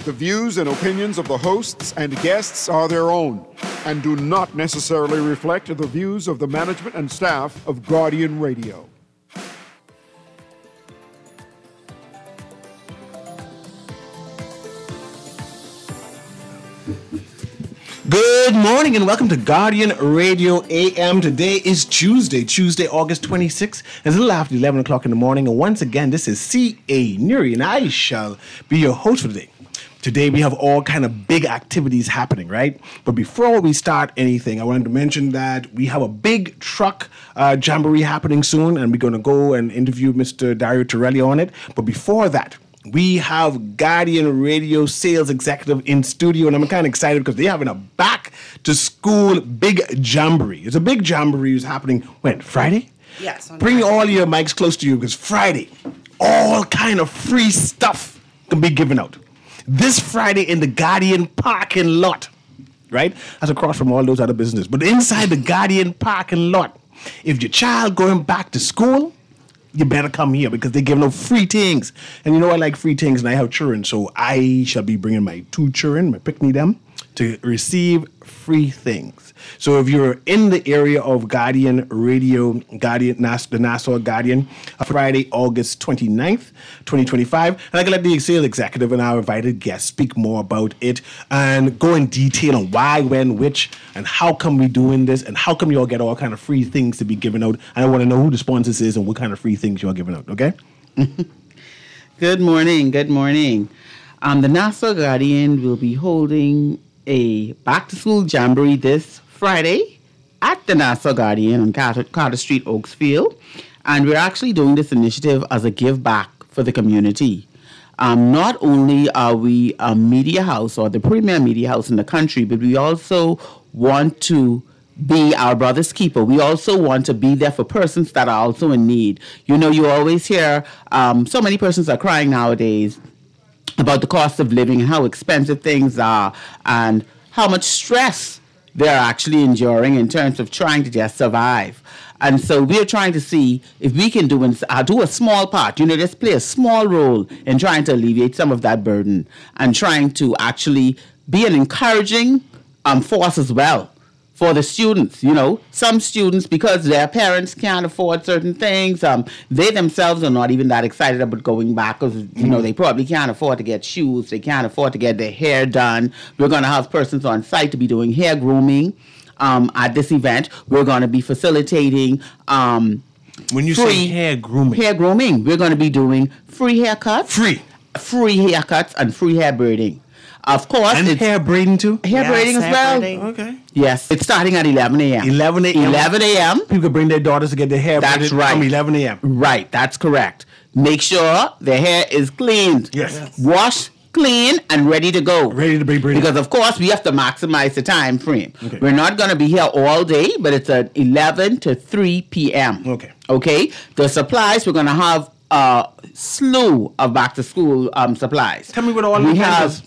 The views and opinions of the hosts and guests are their own and do not necessarily reflect the views of the management and staff of Guardian Radio. Good morning and welcome to Guardian Radio AM. Today is Tuesday, August 26th. It's a little after 11 o'clock in the morning. And once again, this is C.A. Nuri and I shall be your host for today. Today we have all kind of big activities happening, right? But before we start anything, I wanted to mention that we have a big truck jamboree happening soon. And we're going to go and interview Mr. Dario Torelli on it. But before that, we have Guardian Radio sales executive in studio, and I'm kind of excited because they're having a back-to-school big jamboree. It's a big jamboree. It's happening, when, Friday? Yes. Bring all your mics close to you because Friday, all kind of free stuff can be given out. This Friday in the Guardian parking lot, right? That's across from all those other businesses. But inside the Guardian parking lot, if your child going back to school, you better come here because they're giving out free things. And you know I like free things and I have children, so I shall be bringing my 2 children, my pick-me them, to receive free things. So if you're in the area of Guardian Radio, the Nassau Guardian, Friday, August 29th, 2025, and I can let the sales executive and our invited guests speak more about it and go in detail on why, when, which, and how come we doing this, and how come you all get all kind of free things to be given out. And I want to know who the sponsors is and what kind of free things you are giving out, okay? Good morning. The Nassau Guardian will be holding a back-to-school jamboree this Friday at the Nassau Guardian on Carter Street, Oaksfield. And we're actually doing this initiative as a give back for the community. Not only are we a media house or the premier media house in the country, but we also want to be our brother's keeper. We also want to be there for persons that are also in need. You know, you always hear so many persons are crying nowadays about the cost of living and how expensive things are and how much stress they're actually enduring in terms of trying to just survive. And so we're trying to see if we can do a small part, just play a small role in trying to alleviate some of that burden and trying to actually be an encouraging force as well for the students. Some students, because their parents can't afford certain things, they themselves are not even that excited about going back because, they probably can't afford to get shoes. They can't afford to get their hair done. We're going to have persons on site to be doing hair grooming at this event. We're going to be facilitating when you say hair grooming, we're going to be doing free haircuts. Free haircuts and free hair braiding. Of course. And hair braiding too? Hair braiding as well. Braiding. Okay. Yes. It's starting at 11 a.m. 11 a.m. 11 a.m. People can bring their daughters to get their hair braided from 11 a.m. Right. That's correct. Make sure their hair is cleaned. Yes. Wash, clean, and ready to go. Ready to be braided. Because, of course, we have to maximize the time frame. Okay. We're not going to be here all day, but it's at 11 to 3 p.m. Okay? The supplies, we're going to have a slew of back-to-school supplies. Tell me what all we have.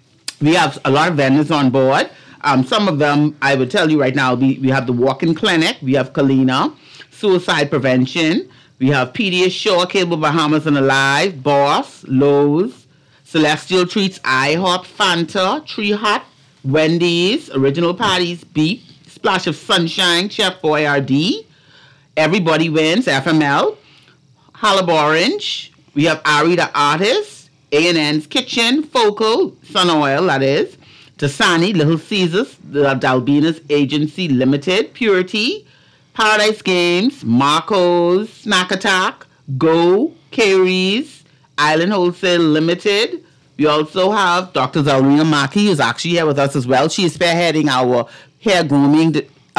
We have a lot of vendors on board. Some of them, I will tell you right now, we have the walk-in clinic. We have Kalina, suicide prevention. We have Pediasure, Cable Bahamas and Alive, Boss, Lowe's, Celestial Treats, IHOP, Fanta, Tree Hut, Wendy's, Original Patties, Beep, Splash of Sunshine, Chef Boyardee, Everybody Wins, FML, Olive Orange. We have Ari the Artist, A&N's Kitchen, Focal, Sun Oil, that is, Tasani, Little Caesars, the Dalbina's Agency Limited, Purity, Paradise Games, Marco's, Snack Attack, Go, Carey's, Island Wholesale Limited. We also have Dr. Zalrina Maki, who's actually here with us as well. She is spearheading our hair grooming,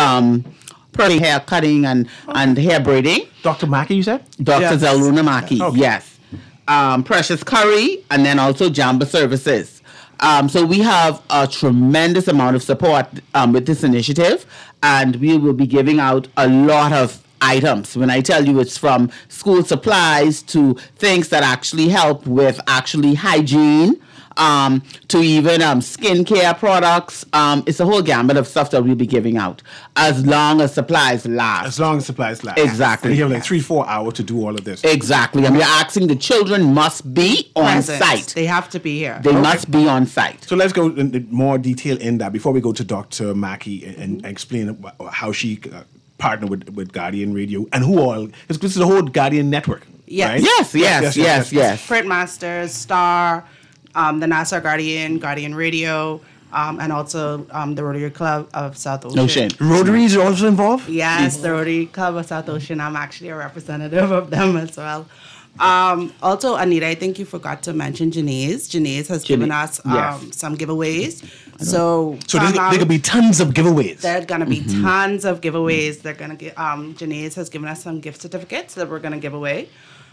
hair cutting and hair braiding. Dr. Maki, you said? Dr. Zalrina Maki, okay. Yes. Precious Curry, and then also Jamba Services. So we have a tremendous amount of support with this initiative, and we will be giving out a lot of items. When I tell you it's from school supplies to things that actually help with hygiene, to even skincare products. It's a whole gamut of stuff that we'll be giving out as long as supplies last. As long as supplies last. Exactly. And you have like 3-4 hours to do all of this. Exactly. And we're asking the children must be on Present. site. They have to be here. They must be on site. So let's go into more detail in that before we go to Dr. Mackey and explain how she partnered with Guardian Radio and who all. This is the whole Guardian network. Yes. Right? Yes. Printmasters, Star, the Nassau Guardian, Guardian Radio, and also the Rotary Club of South Ocean. Rotaries are also involved? Yes, the Rotary Club of South Ocean. I'm actually a representative of them as well. Also, Anita, I think you forgot to mention Janaise. Janaise has given us some giveaways. So there could be tons of giveaways. There are going to be tons of giveaways. They're going to get. Janaise has given us some gift certificates that we're going to give away.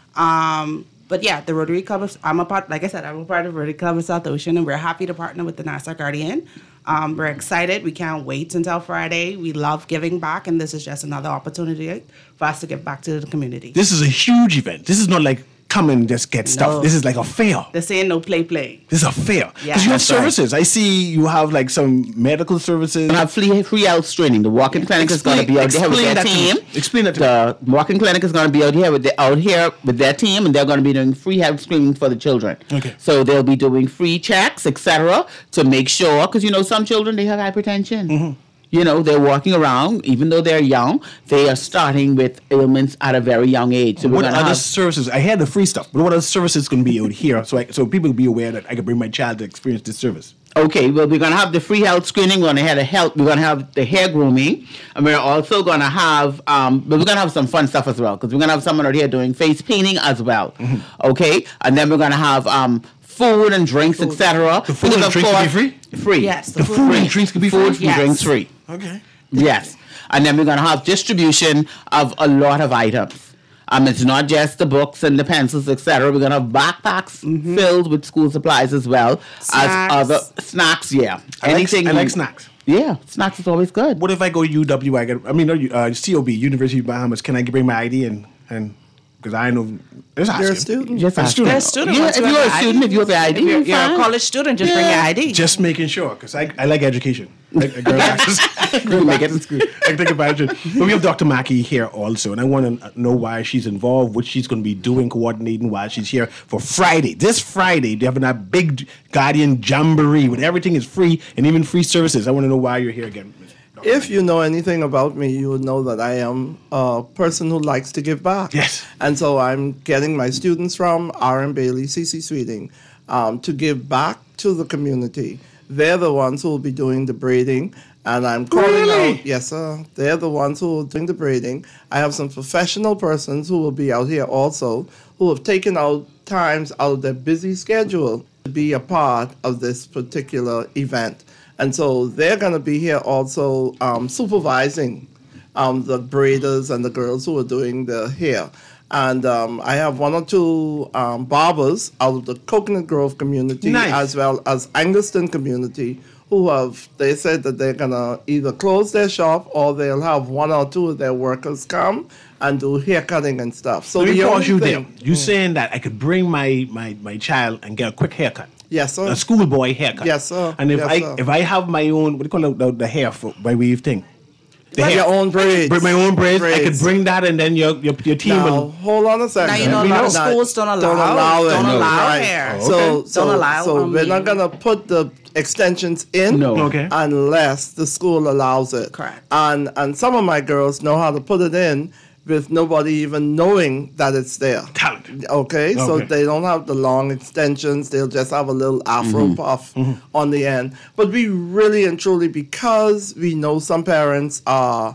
But yeah, the Rotary Club. I'm a part of the Rotary Club of South Ocean, and we're happy to partner with the Nassau Guardian. We're excited. We can't wait until Friday. We love giving back, and this is just another opportunity for us to give back to the community. This is a huge event. This is not like come and just get stuff. No. This is like a fair. This ain't no play. This is a fair. Yeah, Because you have that's right. services. I see you have like some medical services. We have free health screening. The walk-in clinic is going to be out there with their team. Explain that to me. The walk-in clinic is going to be out here with their team, and they're going to be doing free health screening for the children. Okay. So they'll be doing free checks, etc., to make sure, because some children they have hypertension. Mm-hmm. They're walking around, even though they're young, they are starting with ailments at a very young age. So What other services? I had the free stuff, but what other services going to be out here so people will be aware that I can bring my child to experience this service? Okay, well, we're going to have the free health screening. We're going to have the hair grooming, and we're also going to have, but we're going to have some fun stuff as well, because we're going to have someone out here doing face painting as well. Mm-hmm. Okay, and then we're going to have food and drinks, etc. The food and drinks will be free? Free. Yes, The food and drinks can be free? Food and drinks free. Okay. Yes, and then we're going to have distribution of a lot of items. It's not just the books and the pencils, etc. We're going to have backpacks filled with school supplies as well Snacks. as other snacks. Yeah, I like snacks. Yeah, snacks is always good. What if I go UW? COB, University of Bahamas? Can I bring my ID and because I know You're a student. Just I'm a ask. student. They're a student. Yeah, Once if you you're have a your student, if you have your ID, if you're you're a fine. college student, just bring your ID. Just making sure, because I like education. Like, girl, You make it in school. I think about it. But we have Dr. Mackey here also, and I want to know why she's involved, what she's going to be doing, coordinating while she's here for Friday. This Friday, they're having that big Guardian Jamboree where everything is free and even free services. I want to know why you're here again. If you know anything about me, you would know that I am a person who likes to give back. Yes. And so I'm getting my students from R.M. Bailey, C.C. Sweeting, to give back to the community. They're the ones who will be doing the braiding. And I'm calling out, yes, sir. They're the ones who are doing the braiding. I have some professional persons who will be out here also, who have taken out times out of their busy schedule to be a part of this particular event. And so they're going to be here also supervising the braiders and the girls who are doing the hair. And I have one or two barbers out of the Coconut Grove community, Nice. as well as Anguston community, they said that they're going to either close their shop or they'll have one or two of their workers come and do hair cutting and stuff. So Let me the pause only you thing- there. You saying that I could bring my child and get a quick haircut? Yes, sir. A schoolboy haircut. Yes, sir. And Yes, sir. if I have my own, what do you call the hair for my weave thing? The Your own braids. Bring my own braids. I could bring that, and then your team Now, will. hold on a second. Now, you know, a lot of schools don't allow it. hair. So Don't allow, we're not going to put the extensions in No. Okay. unless the school allows it. Correct. And some of my girls know how to put it in with nobody even knowing that it's there. Talent. Okay, so Okay. they don't have the long extensions. They'll just have a little afro puff on the end. But we really and truly, because we know some parents are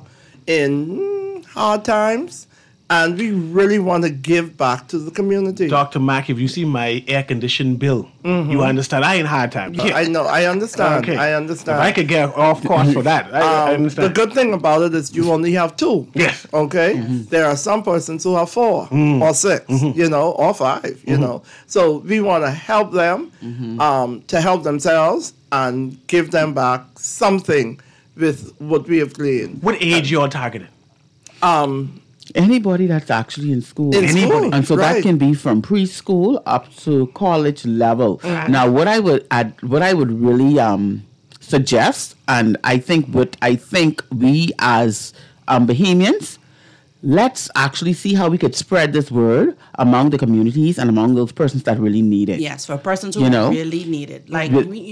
in hard times, and we really want to give back to the community. Dr. Mack, if you see my air conditioned bill, you understand I ain't hard time. I know, I understand. Okay. I If understand. I could get off course for that, I The understand. good thing about it is you only have two. Yes. Okay. There are some persons who have four or 6, or 5, So we want to help them to help themselves and give them back something with what we have gleaned. What age you all targeting? Anybody that's actually in school. In school, And so that right. can be from preschool up to college level. Now, what I would really suggest, and I think we as Bahamians, let's actually see how we could spread this word among the communities and among those persons that really need it. Yes, for persons who You know? really need it. Like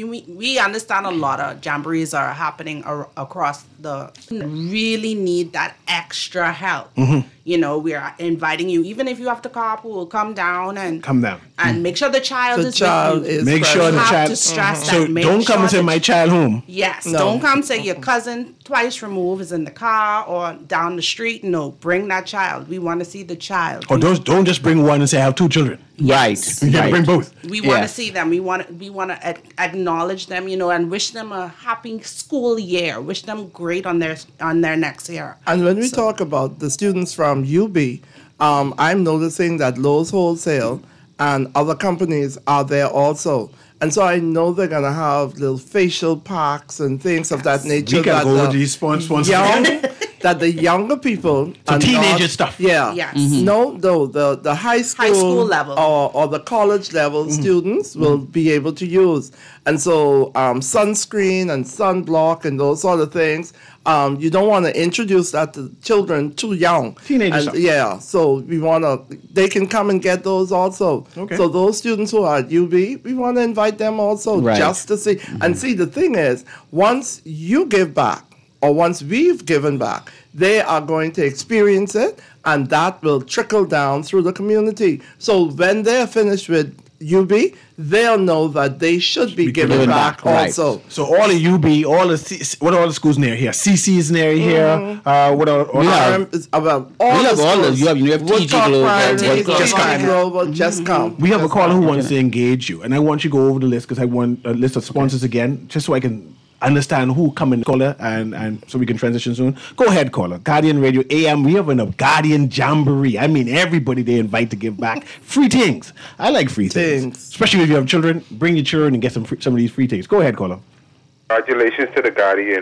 we understand a lot of jamborees are happening across the really need that extra help. You know, we are inviting you, even if you have to carpool, come down and make sure the child The is child with you. is Make present. sure the have child. to stress So that. Make don't come sure and say the my child home. Yes, No. don't come say your cousin twice removed is in the car or down the street. No, bring that child. We want to see the child. Or don't just bring one and say I have two children. Right. You gotta bring both. We want to Yes. see them. We want to acknowledge them, you know, and wish them a happy school year. Wish them great on their next year. And when we talk about the students from UB, I'm noticing that Lowe's Wholesale and other companies are there also. And so I know they're going to have little facial packs and things of that nature. We can that go the over these sponsors. young, that the younger people So are teenager not- stuff. Yeah. Yes. No, the high school, level. or the college level students will be able to use. And so sunscreen and sunblock and those sort of things, you don't want to introduce that to children too young. Teenager And, stuff. yeah, so they can come and get those also. Okay. So those students who are at UB, we want to invite them also Right. just to see. And see, the thing is, once you give back, or once we've given back, they are going to experience it, and that will trickle down through the community. So when they're finished with UB, they'll know that they should be giving given back back, right. also. So all of UB, what are all the schools near here? CC is near here. What are all It's about all We have the all schools. the- you have TG Woodcock Global, Priory, Woodcock TG Priory. Global, just come. We have a Just caller come. who wants to engage you, and I want you to go over the list because I want a list of sponsors again, just so I can understand who come in, caller, and so we can transition soon. Go ahead, caller. Guardian Radio AM. We have a Guardian Jamboree. I mean, everybody they invite to give back free things. I like free things, Things. especially if you have children. Bring your children and get some of these free things. Go ahead, caller. Congratulations to the Guardian.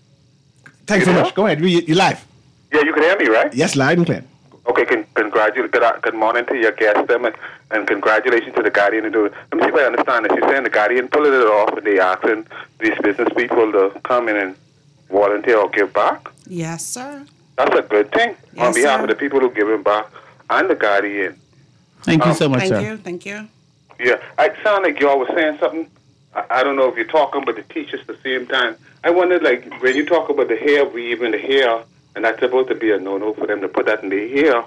Thanks so You know? much. Go ahead. You're live. Yeah, you can hear me, right? Yes, loud and clear. Okay, good morning to your guest, and congratulations to the Guardian. Let me see if I understand this. You're saying the Guardian pulling it off and they asking these business people to come in and volunteer or give back? Yes, sir. That's a good thing on Yes, behalf sir. of the people who giving back and the Guardian. Thank you so much, Thank sir. you. Thank you. Yeah, it sound like y'all was saying something. I don't know if you're talking about the teachers at the same time. I wondered, like, when you talk about the hair weave and the hair, and that's supposed to be a no-no for them to put that in their hair,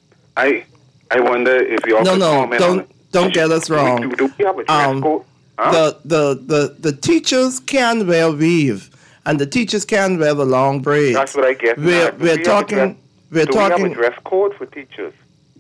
I wonder if y'all No, could no, comment on it. don't get us wrong. Do we have a dress code? Huh? The teachers can wear weave, and the teachers can wear the long braids. That's what I get. We're Do we have a talking. We're Do we have a talking. dress code for teachers?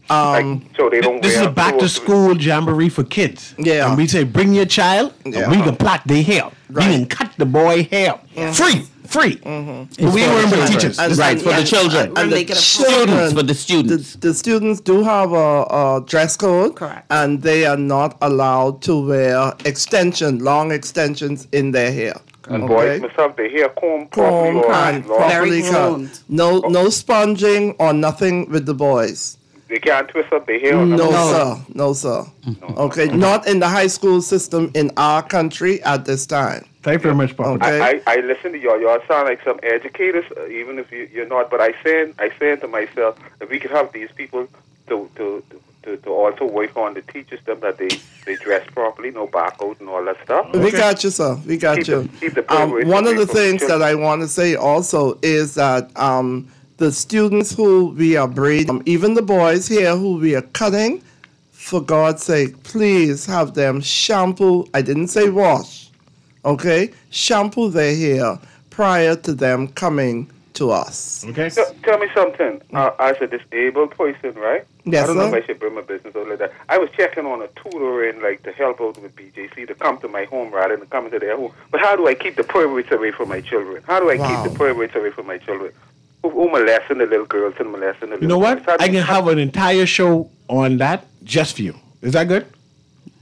So they don't This is wear a back to clothes. school jamboree for kids. Yeah. And we say, bring your child, Yeah. and we can plait their hair. Right. We can cut the boy hair. Free. It's we for ain't worrying the about children. teachers. And- Right, and- for the and- children. We're And the making a Students, for the students. The students do have a dress code, Correct. and they are not allowed to wear long extensions in their hair. And Okay. boys must have their hair combed Comb properly and or long. properly Very cut. groomed. No sponging or nothing with the boys. They can't twist up their hair or No, nothing. sir. No, sir. Okay, not in the high school system in our country at this time. Thank you very much, Papa. Okay. I listen to y'all. Y'all sound like some educators, even if you're not. But I saying to myself, if we could have these people to also work on the teachers them that they dress properly, no barcode and all that stuff. We got you, sir. We got Keep you. the privilege One of away the from things children. that I want to say also is that the students who we are braiding, even the boys here who we are cutting, for God's sake, please have them shampoo. I didn't say wash, okay? Shampoo their hair prior to them coming to us. Okay. Tell me something. As a disabled person, right? Yes, I don't know sir. if I should bring my business over like that. I was checking on a tutor and like to help out with BJC to come to my home rather than come to their home. But how do I keep the perverts away from my children? How do I Wow. keep the perverts away from my children? Who molesting the little girls and molesting the little You know what? boys? How do I can have an entire show on that just for you. Is that good?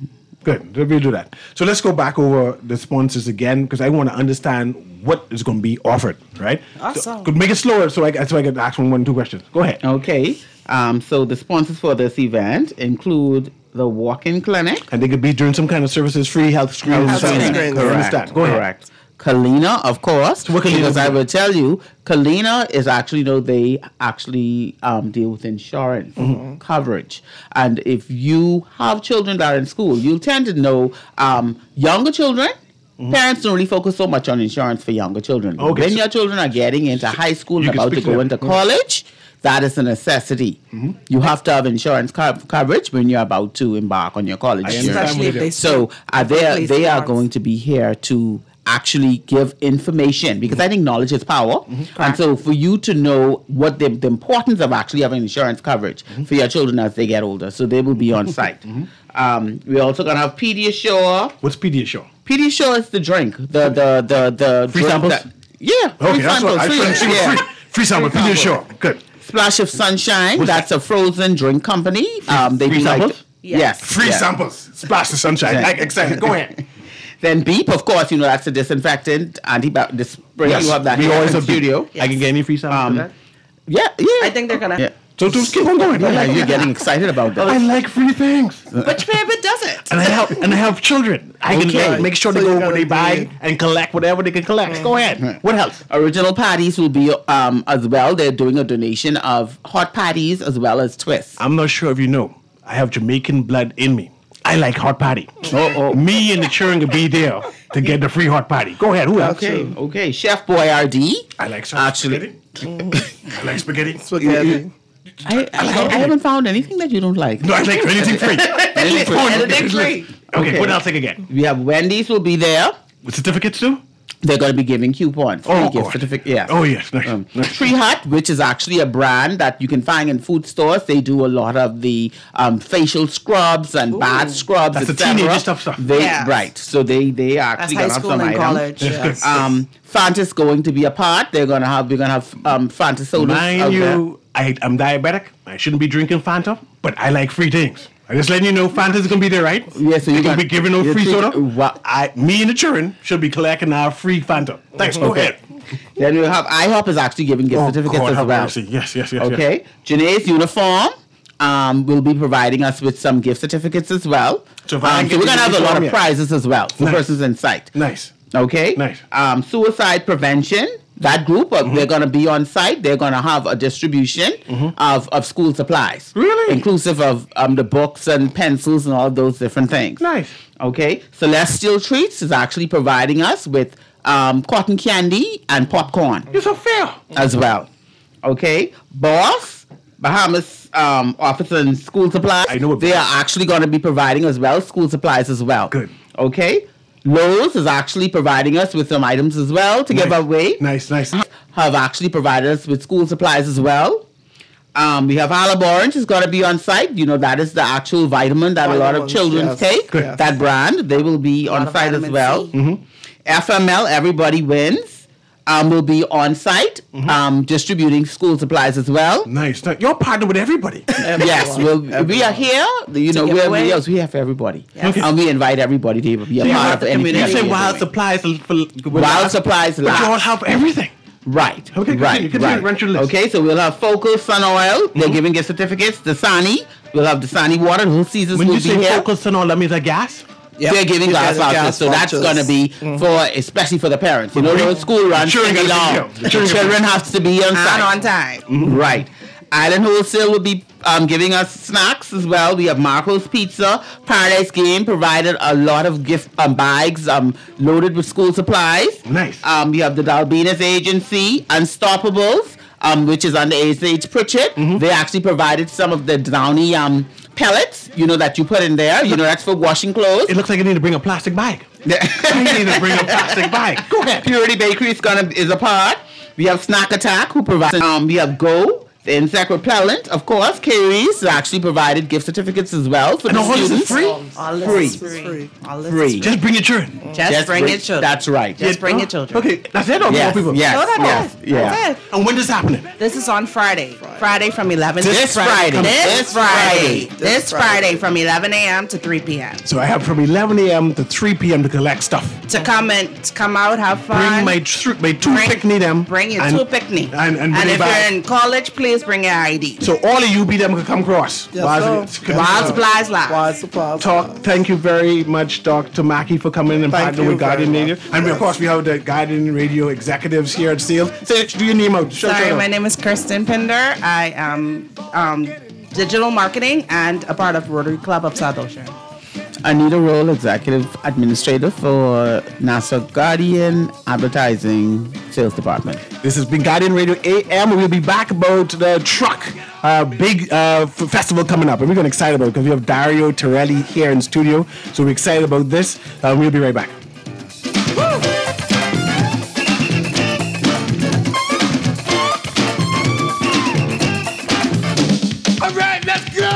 Good. We'll do that. So let's go back over the sponsors again because I want to understand what is going to be offered, right? Awesome. So, could make it slower so I can ask one, 2 questions. Go ahead. Okay. So the sponsors for this event include the walk-in clinic. And they could be doing some kind of services, free health screening. Health screening. Correct. Correct. Understand. Go ahead. Correct. Kalina, of course, what Kalina because do? I will tell you, Kalina is actually, they actually deal with insurance coverage. And if you have children that are in school, you'll tend to know younger children, parents don't really focus so much on insurance for younger children. Okay, When so- your children are getting into high school you and can about to speak to go them. into college, that is a necessity. You have to have insurance coverage when you're about to embark on your college journey. Especially if they So they replace are parts. going to be here to actually give information because I think knowledge is power. And so for you to know what the importance of actually having insurance coverage for your children as they get older. So they will be on site. We're also going to have Pediasure. What's Pediasure? Pediasure is the drink. The Free drink samples? yeah. Okay, free that's what I samples, trying to see. yeah. Free sample. Free Pediasure. Good. Splash of Sunshine. What's That's a frozen drink company. They free do like samples? yes. Free yes. samples. Splash the sunshine. Exactly. Excited. Go ahead. Then Beep, of course, that's a disinfectant, antibiotic, the spray. You have that we here always in have studio. I can get any free samples for that? Yeah. I think they're gonna. Yeah. So just keep on going. Yeah, you're getting excited about I that. like free things. Which baby does it? And I help children. I can Okay. make sure So they you're go when they gonna buy do- and collect whatever they can collect. Go ahead. What else? Original Patties will be as well. They're doing a donation of hot patties as well as twists. I'm not sure if you know. I have Jamaican blood in me. I like hot patty. Me and the children could be there to get the free hot patty. Go ahead. Who else? Okay. Chef Boyardee. I like some Actually, spaghetti. I like spaghetti. Spaghetti. I haven't found anything that you don't like. No, I like anything free. Anything free. Anything free. Okay, what else I can get? We have Wendy's will be there. With certificates too? They're going to be giving coupons. Oh, gift God. certificate. Yeah. Oh, yes. Nice. Nice. Tree Hut, which is actually a brand that you can find in food stores. They do a lot of the facial scrubs and bath scrubs. That's the etc. teenager stuff. Yes. Right. So they That's actually high gonna have school some and items. college. Yes. Fanta's going to be a part. We're gonna have Fanta sodas. Mind out there. you, I'm diabetic. I shouldn't be drinking Fanta, but I like free things. I'm just letting you know Fanta's going to be there, right? Yeah, so you're you going to got- be giving no you're free soda? What? Me and the children should be collecting our free Fanta. Thanks. Go ahead. Then we'll have IHOP is actually giving gift certificates God, as have well. mercy. Yes. Okay. Janae's uniform will be providing us with some gift certificates as well. So if I can So we're get gonna the have a lot of uniform, yeah. prizes as well for Nice. persons in sight. Nice. Okay. Nice. Suicide prevention. That group, they're going to be on site. They're going to have a distribution of school supplies. Really? Inclusive of the books and pencils and all those different things. Nice. Okay. Celestial Treats is actually providing us with cotton candy and popcorn You're so fair. as well. Okay. Boss, Bahamas Office and School Supplies. I know what they Boss are actually going to be providing as well school supplies as well. Good. Okay. Lowe's is actually providing us with some items as well to give away. Nice. Have actually provided us with school supplies as well. We have Olive Orange is going to be on site. That is the actual vitamin that a lot of Vitamins, children yes. take. Good. That brand, they will be on of site as vitamin well. C. FML, Everybody Wins, will be on site distributing school supplies as well. Nice. You're partnered with everybody. Yes, we are here. give away. We are here for everybody. Yes. And we invite everybody to be a you part want of the anything. community You say Yeah. wild supplies. Wild supplies But you all last. have everything. Right. Okay, continue, run through the list. Okay, so we'll have Focal Sun Oil. They're giving gift certificates. Dasani. We'll have Dasani Water. Whole seasons When will you be say here. focus on all, that means a gas? Yep. They're giving You glass get the vouchers, gas so that's vouchers. going to be for, especially for the parents. Those school runs children can be gotta be long. here. The The children children have to be on And site. on time. Right. Island Wholesale will be giving us snacks as well. We have Marco's Pizza. Paradise Game provided a lot of gift bags loaded with school supplies. Nice. We have the Dalbina's Agency, Unstoppables, which is under A.H. Pritchett. They actually provided some of the Downy pellets, that you put in there. That's for washing clothes. It looks like I need to bring a plastic bag. I need to bring a plastic bag. Go ahead. Purity Bakery is a part. We have Snack Attack, who provides. We have Go, the insect repellent, of course. Carries actually provided gift certificates as well for And the all this is students. free? All this Free. is free. All this Free. is free. Just bring your children. Just bring your children. That's right. Just bring your children. Okay, that's it. Or more Yes, people? yes, No, that's yes, it. yeah. That's it. And when this happening? This is on Friday. Friday from 11 This Friday. This Friday from 11 a.m. to 3 p.m. So I have from 11 a.m. to 3 p.m. to collect stuff. To come out, have fun. Bring my two picnic them. Bring your two picnic. And bring if back. you're in college, please bring your ID. So all of you be them can come across. Yes, sir. Wild Supplies Live. Wild Supplies. Thank you very much, Dr. Mackey, for coming and Thank partnering you with Guardian very Radio. much. And of course, we have the Guardian Radio executives here at Sales. Say, do your name out. Sorry, my name is Kirsten Pinder. I am digital marketing and a part of Rotary Club of South Ocean. Anita Roll, Executive Administrator for Nassau Guardian Advertising Sales Department. This has been Guardian Radio AM. We'll be back about the truck big festival coming up. And we're going to be excited about it because we have Dario Torelli here in studio. So we're excited about this. We'll be right back. All right, let's go.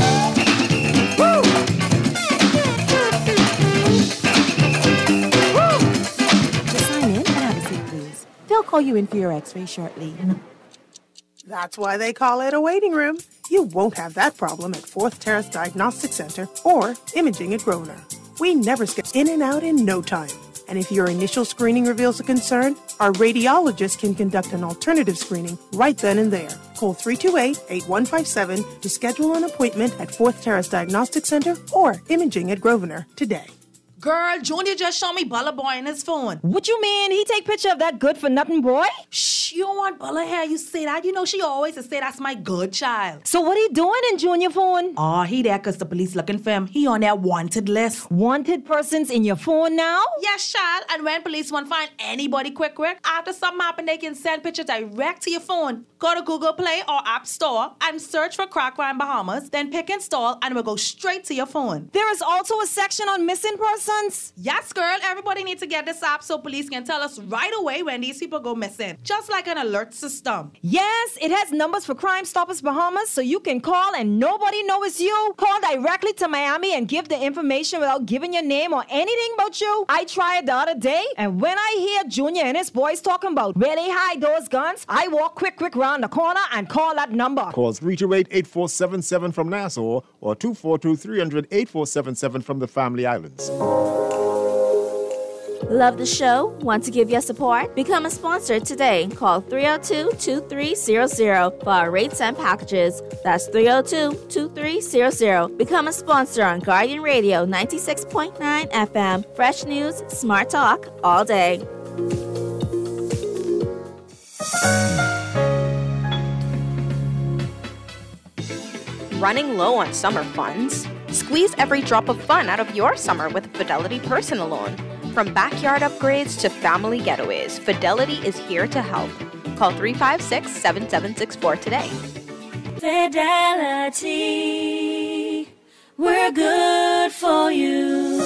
They'll call you in for your x-ray shortly. That's why they call it a waiting room. You won't have that problem at Fourth Terrace Diagnostic Center or Imaging at Grosvenor. We never skip in and out in no time. And if your initial screening reveals a concern, our radiologist can conduct an alternative screening right then and there. Call 328-8157 to schedule an appointment at Fourth Terrace Diagnostic Center or Imaging at Grosvenor today. Girl, Junior just showed me Bella Boy in his phone. What you mean? He take picture of that good-for-nothing boy? Shh, you don't want Bella here. You say that. You know she always say that's my good child. So what he doing in Junior phone? Oh, he there because the police looking for him. He on their wanted list. Wanted persons in your phone now? Yes, child. And when police want to find anybody quick, after something happen, they can send pictures direct to your phone. Go to Google Play or App Store and search for Crack Crime Bahamas. Then pick install and it will go straight to your phone. There is also a section on missing persons? Yes, girl. Everybody needs to get this app so police can tell us right away when these people go missing. Just like an alert system. Yes, it has numbers for Crime Stoppers Bahamas so you can call and nobody knows it's you. Call directly to Miami and give the information without giving your name or anything about you. I tried the other day and when I hear Junior and his boys talking about where they hide those guns, I walk quick round the corner and call that number. Call 328-8477 from Nassau or 242-300-8477 from the Family Islands. Love the show? Want to give your support? Become a sponsor today. Call 302-2300 for our rates and packages. That's 302-2300. Become a sponsor on Guardian Radio 96.9 FM. Fresh news, smart talk, all day. Running low on summer funds? Squeeze every drop of fun out of your summer with Fidelity Personal Loan. From backyard upgrades to family getaways, Fidelity is here to help. Call 356-7764 today. Fidelity, we're good for you.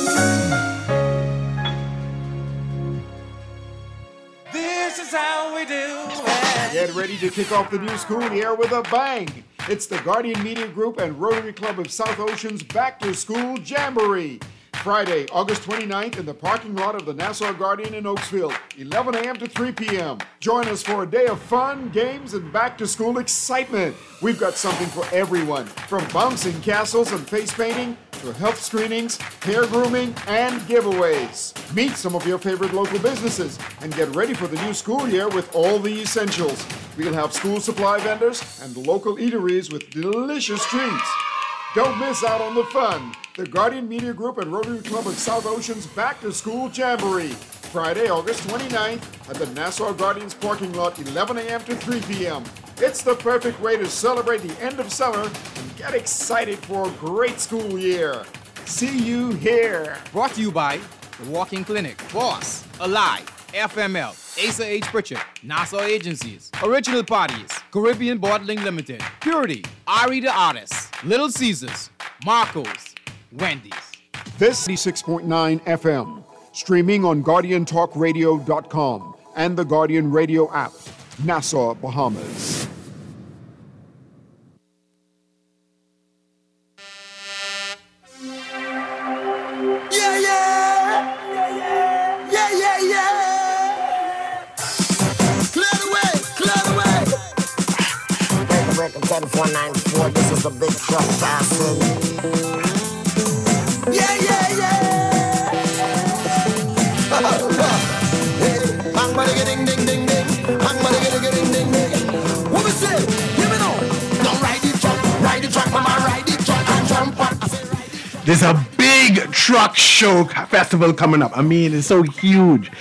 This is how we do it. Get ready to kick off the new school year with a bang. It's the Guardian Media Group and Rotary Club of South Ocean's Back to School Jamboree. Friday, August 29th in the parking lot of the Nassau Guardian in Oaksville, 11 a.m. to 3 p.m. Join us for a day of fun, games, and back-to-school excitement. We've got something for everyone, from bouncing castles and face painting to health screenings, hair grooming, and giveaways. Meet some of your favorite local businesses and get ready for the new school year with all the essentials. We'll have school supply vendors and local eateries with delicious treats. Don't miss out on the fun. The Guardian Media Group and Rotary Club of South Ocean's Back to School Jamboree. Friday, August 29th at the Nassau Guardians parking lot, 11 a.m. to 3 p.m. It's the perfect way to celebrate the end of summer and get excited for a great school year. See you here. Brought to you by The Walking Clinic, Boss, Alive, FML, Asa H. Pritchard, Nassau Agencies, Original Parties, Caribbean Bottling Limited, Purity, Ari the Artist, Little Caesars, Marco's, Wendy's. This is 96.9 FM, streaming on GuardianTalkRadio.com and the Guardian Radio app, Nassau, Bahamas. 10494. This is the big truck passing. Yeah, yeah, yeah. Hey, bang, bang, ding, ding, ding, ding. Bang, bang, ding, ding, ding. What we say? Give me now. Don't ride the truck, mama, ride the truck and jump on. There's a big truck show festival coming up. I mean, it's so huge.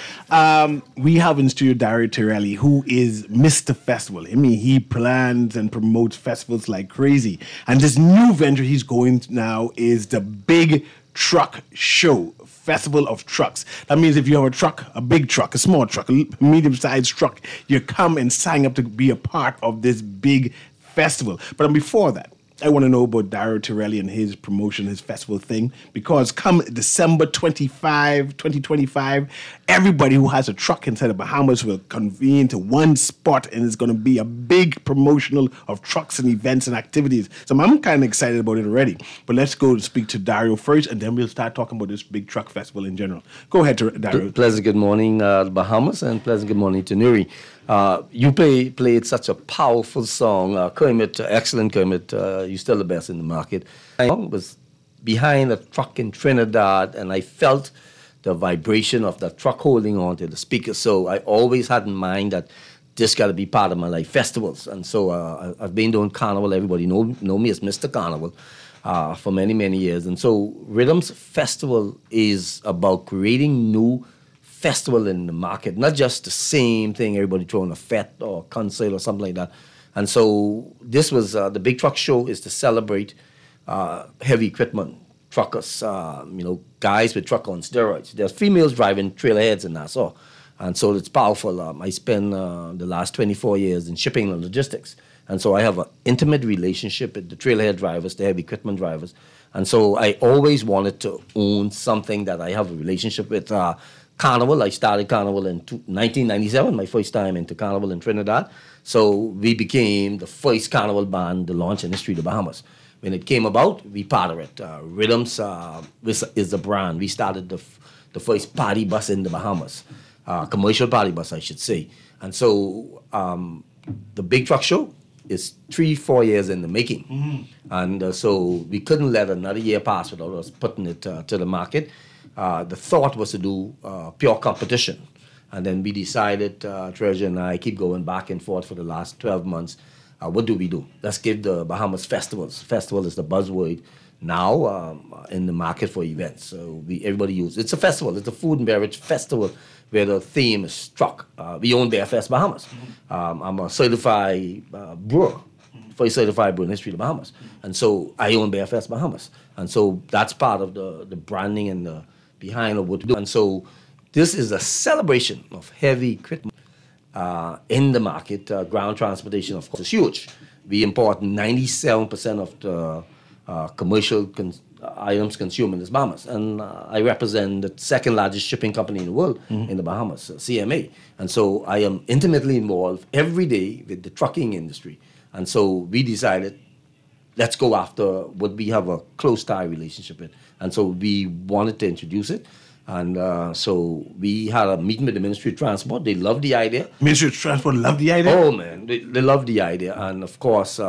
We have in studio Dario Tirelli, who is Mr. Festival. I mean, he plans and promotes festivals like crazy. And this new venture he's going to now is the Big Truck Show, Festival of Trucks. That means if you have a truck, a big truck, a small truck, a medium-sized truck, you come and sign up to be a part of this big festival. But before that, I want to know about Dario Tirelli and his promotion, his festival thing, because come December 25, 2025, everybody who has a truck inside the Bahamas will convene to one spot, and it's going to be a big promotional of trucks and events and activities. So I'm kind of excited about it already. But let's go to speak to Dario first, and then we'll start talking about this big truck festival in general. Go ahead, Dario. Pleasant good morning, Bahamas, and pleasant good morning to Nuri. You played such a powerful song. Kermit, excellent Kermit. You're still the best in the market. I was behind a truck in Trinidad, and I felt the vibration of the truck holding on to the speaker. So I always had in mind that this got to be part of my life, festivals. And so I've been doing Carnival. Everybody know me as Mr. Carnival for many, many years. And so Rhythms Festival is about creating new festival in the market, not just the same thing, everybody throwing a fete or concert or something like that. And so this was, the Big Truck Show is to celebrate heavy equipment, truckers, guys with truck on steroids. There's females driving trailer heads in Nassau. And so it's powerful. I spent the last 24 years in shipping and logistics. And so I have an intimate relationship with the trailer head drivers, the heavy equipment drivers. And so I always wanted to own something that I have a relationship with. Carnival, I started Carnival in 1997, my first time into Carnival in Trinidad. So we became the first Carnival band to launch in the history of the Bahamas. When it came about, we part of it. Rhythms is the brand. We started the first party bus in the Bahamas, commercial party bus, I should say. And so the Big Truck Show is 3-4 years in the making. Mm-hmm. And so we couldn't let another year pass without us putting it to the market. The thought was to do pure competition. And then we decided, Treasure and I keep going back and forth for the last 12 months. What do we do? Let's give the Bahamas festivals. Festival is the buzzword now in the market for events. So everybody uses it. It's a festival. It's a food and beverage festival where the theme is truck. We own BFS Bahamas. I'm a certified brewer. First certified brewer in the history of the Bahamas. And so I own BFS Bahamas. And so that's part of the branding and the behind of what we do. And so this is a celebration of heavy equipment in the market. Ground transportation, of course, is huge. We import 97% of the commercial items consumed in the Bahamas. And I represent the second largest shipping company in the world in the Bahamas, CMA. And so I am intimately involved every day with the trucking industry. And so we decided, let's go after what we have a close tie relationship with. And so we wanted to introduce it. And so we had a meeting with the Ministry of Transport. They loved the idea. Ministry of Transport loved the idea? Oh, man. They loved the idea. And, of course,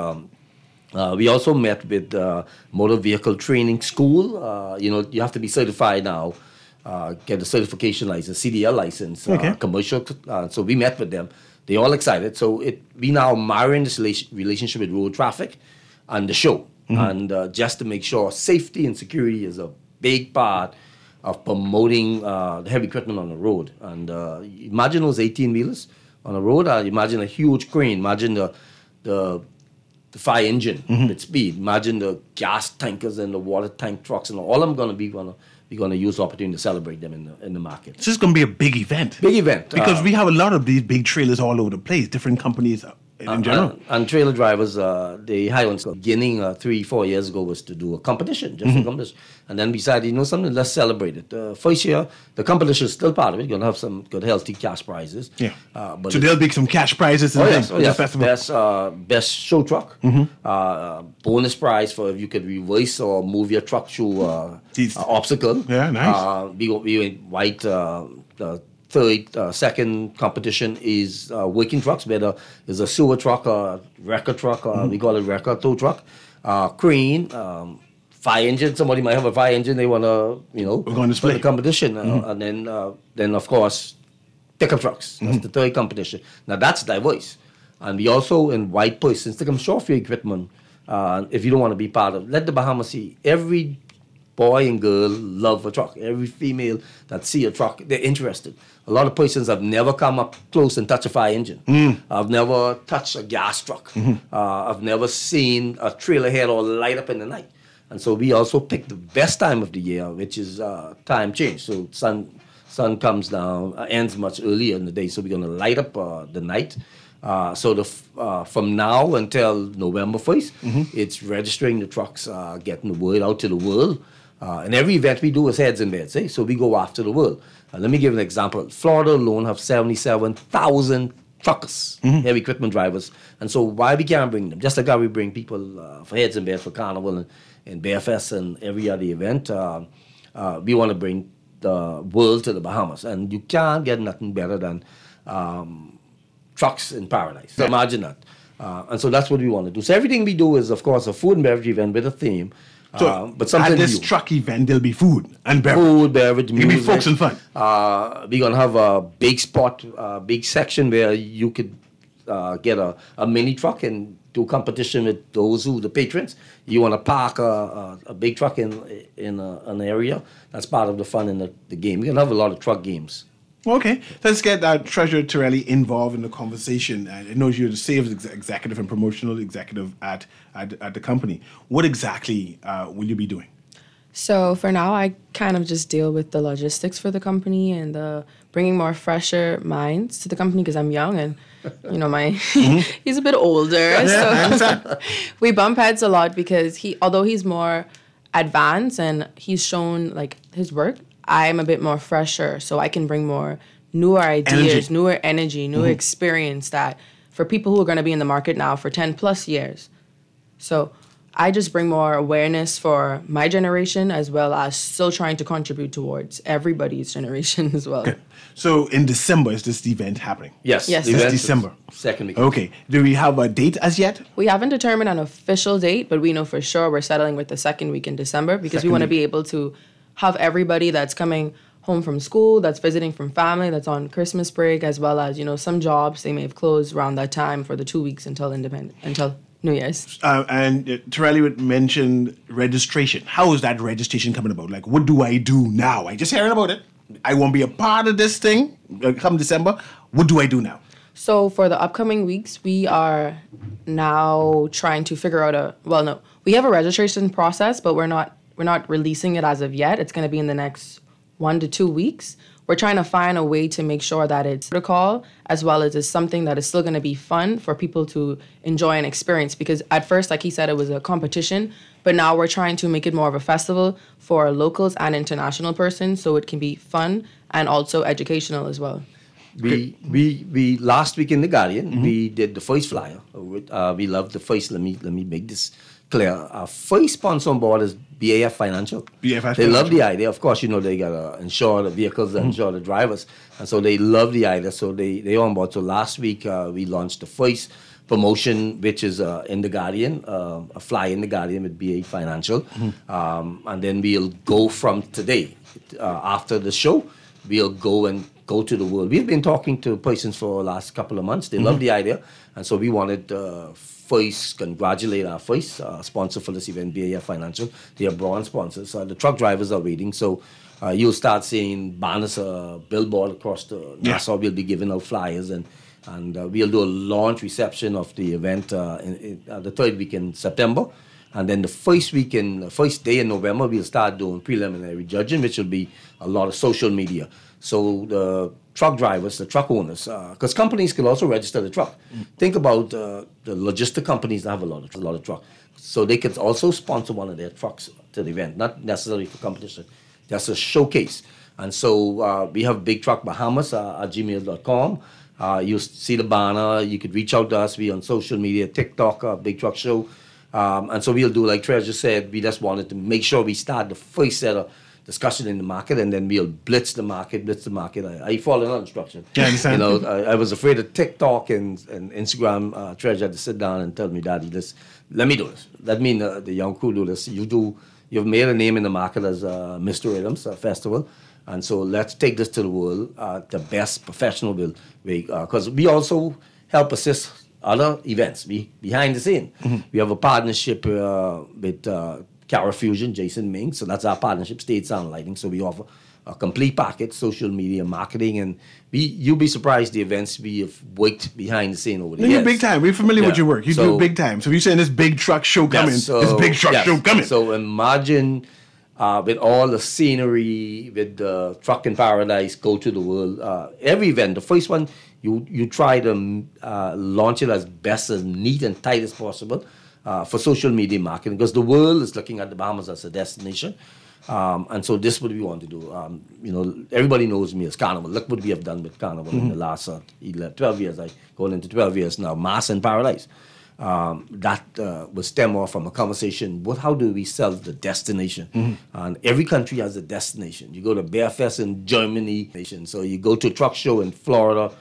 we also met with Motor Vehicle Training School. You have to be certified now, get a certification license, CDL license, commercial. So we met with them. They're all excited. So we now marrying this relationship with road traffic and the show. Mm-hmm. And just to make sure safety and security is a big part of promoting the heavy equipment on the road. And imagine those 18-wheelers on the road. Imagine a huge crane. Imagine the fire engine with speed. Imagine the gas tankers and the water tank trucks. And all I'm going to be going to use the opportunity to celebrate them in the market. This is going to be a big event. Big event. Because we have a lot of these big trailers all over the place, different companies in general. And trailer drivers, they had on beginning 3-4 years ago was to do a competition, just a competition. And then we decided, something, let's celebrate it. First year, the competition is still part of it. You're going to have some good, healthy cash prizes. Yeah. So there'll be some cash prizes in the festival. Best show truck. Bonus prize for if you could reverse or move your truck through obstacle. Yeah, nice. We invite the second competition is working trucks, whether it's a sewer truck or wrecker truck, or we call it wrecker tow truck, crane, fire engine. Somebody might have a fire engine, they want to, we're going to display the competition. And then, of course, pickup trucks. That's the third competition. Now, that's diverse. And we also invite persons to come show off your equipment. If you don't want to be part of, let the Bahamas see. Every boy and girl love a truck. Every female that see a truck, they're interested. A lot of persons have never come up close and touched a fire engine. I've never touched a gas truck. I've never seen a trailer head all light up in the night. And so we also pick the best time of the year, which is time change. So sun comes down, ends much earlier in the day. So we're going to light up the night. So from now until November 1st, it's registering the trucks, getting the word out to the world. And every event we do is heads and beds, so we go after the world. Let me give an example. Florida alone have 77,000 truckers, heavy equipment drivers. And so why we can't bring them? Just like how we bring people for heads and beds for Carnival and Bearfest and every other event, we want to bring the world to the Bahamas. And you can't get nothing better than trucks in paradise. So imagine that. And so that's what we want to do. So everything we do is, of course, a food and beverage event with a theme. So but something at this new. truck event, there'll be food and beverage. Food, beverage, It'll be music. folks and fun. We're going to have a big spot, big section where you could get a mini truck and do competition with those the patrons. You want to park a big truck in an area. That's part of the fun in the game. We're going to have a lot of truck games. Okay, let's get Treasurer Torelli involved in the conversation. I know you're the sales executive and promotional executive at the company. What exactly will you be doing? So for now, I kind of just deal with the logistics for the company and bringing more fresher minds to the company because I'm young and, he's a bit older. So we bump heads a lot because although he's more advanced and he's shown like his work, I'm a bit more fresher, so I can bring more newer ideas, newer energy, newer experience that for people who are going to be in the market now for 10 plus years. So I just bring more awareness for my generation as well as still trying to contribute towards everybody's generation as well. Okay. So in December, is this event happening? Yes. This December. Second week. Okay. Do we have a date as yet? We haven't determined an official date, but we know for sure we're settling with the second week in December because we want to be able to have everybody that's coming home from school, that's visiting from family, that's on Christmas break, as well as, some jobs, they may have closed around that time for the 2 weeks until New Year's. And Torelli would mention registration. How is that registration coming about? Like, what do I do now? I just hearing about it. I won't be a part of this thing come December. What do I do now? So for the upcoming weeks, we are now trying to figure out we have a registration process, but we're not releasing it as of yet. It's going to be in the next 1 to 2 weeks. We're trying to find a way to make sure that it's protocol as well as it's something that is still going to be fun for people to enjoy and experience. Because at first, like he said, it was a competition, but now we're trying to make it more of a festival for locals and international persons so it can be fun and also educational as well. We last week in The Guardian, we did the first flyer. We love the first, let me make this clear. Our first sponsor on board is BAF Financial. They love the idea. Of course, they got to insure the vehicles and insure the drivers. And so they love the idea. So they're on board. So last week, we launched the first promotion, which is in The Guardian, a fly in The Guardian with BAF Financial. And then we'll go from today, after the show, we'll go to the world. We've been talking to persons for the last couple of months. They love the idea. And so we wanted first congratulate our first sponsor for this event, BAF Financial. They are bronze sponsors. The truck drivers are waiting. So you'll start seeing banners, billboard across the Nassau. We'll be giving out flyers and we'll do a launch reception of the event the third week in September. And then the first day in November, we'll start doing preliminary judging, which will be a lot of social media. So the truck drivers, the truck owners, because companies can also register the truck. Think about the logistic companies that have a lot of truck. So they can also sponsor one of their trucks to the event, not necessarily for competition. That's a showcase. And so we have Big Truck Bahamas at gmail.com. You'll see the banner. You could reach out to us. We're on social media, TikTok, Big Truck Show. And so we'll do, like Treasure said, we just wanted to make sure we start the first set of discussion in the market, and then we'll blitz the market. I follow that instruction. Yeah, I understand. I was afraid of TikTok and Instagram. Treasure had to sit down and tell me, Daddy, let me do this. Let me the young crew do this. You've made a name in the market as Mr. Rhythms Festival, and so let's take this to the world the best professional way. Because we also help assist other events behind the scene. We have a partnership with Cara Fusion, Jason Ming. So that's our partnership, State Sound Lighting. So we offer a complete package, social media, marketing, and you'll be surprised the events we have worked behind the scene over the years. You're big time. We're familiar with your work. You do big time. So you're saying this big truck show coming. This big truck show coming. So imagine with all the scenery, with the Truck in Paradise, Go to the World, every event, the first one, you try to launch it as best, as neat and tight as possible for social media marketing, because the world is looking at the Bahamas as a destination. And so this is what we want to do. Everybody knows me as Carnival. Look what we have done with Carnival in the last 12 years. Going into 12 years now, Mass in Paradise. That was stem off from a conversation, how do we sell the destination? And every country has a destination. You go to Bear Fest in Germany, so you go to a truck show in Florida